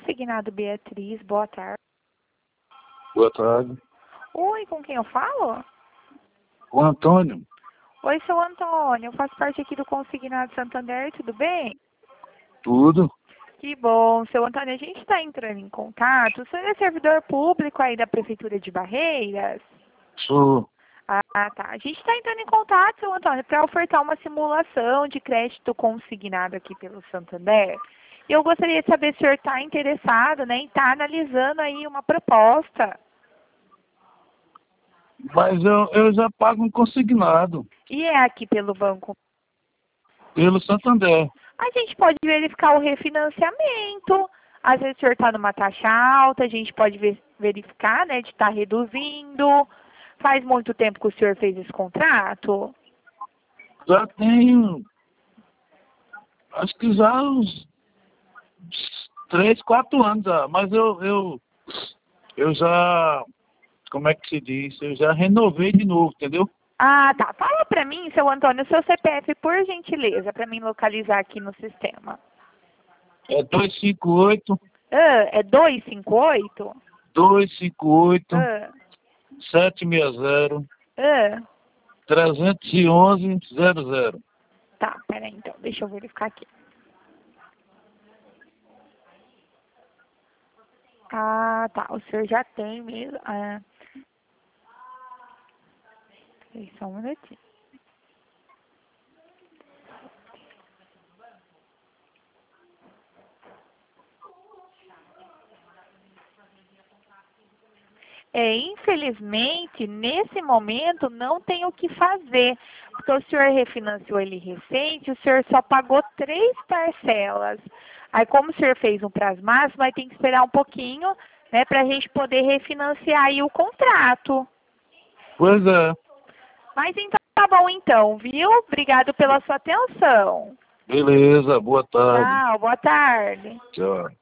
Consignado Beatriz, boa tarde. Boa tarde. Oi, com quem eu falo? O Antônio. Oi, seu Antônio, eu faço parte aqui do Consignado Santander, tudo bem? Tudo. Que bom, seu Antônio, a gente está entrando em contato. O senhor é servidor público aí da Prefeitura de Barreiras? Sou. Ah, tá. A gente está entrando em contato, seu Antônio, para ofertar uma simulação de crédito consignado aqui pelo Santander. E eu gostaria de saber se o senhor está interessado, né, em estar analisando aí uma proposta. Mas eu já pago um consignado E é aqui pelo banco. pelo Santander. A gente pode verificar o refinanciamento. Às vezes o senhor está numa taxa alta, a gente pode verificar, né, de estar reduzindo. Faz muito tempo que o senhor fez esse contrato? Já tenho, acho que já uns 3, 4 anos já. Mas eu já, como é que se diz? Eu já renovei de novo, entendeu? Ah, tá. Fala pra mim, seu Antônio, o seu CPF, por gentileza, para mim localizar aqui no sistema. É 258, Ah, é 258? 258, Ah, 760, ah. 311, 00. Tá, peraí então, deixa eu verificar aqui. Ah, tá, o senhor já tem mesmo. Ah, peraí, só um minutinho. Infelizmente, nesse momento, não tem o que fazer. Porque o senhor refinanciou ele recente, o senhor só pagou 3 parcelas. Aí, como o senhor fez um prazo máximo, vai ter que esperar um pouquinho, né, para a gente poder refinanciar aí o contrato. Pois é. Mas então, tá bom então, viu? Obrigado pela sua atenção. Beleza, boa tarde. Tchau, boa tarde. Tchau.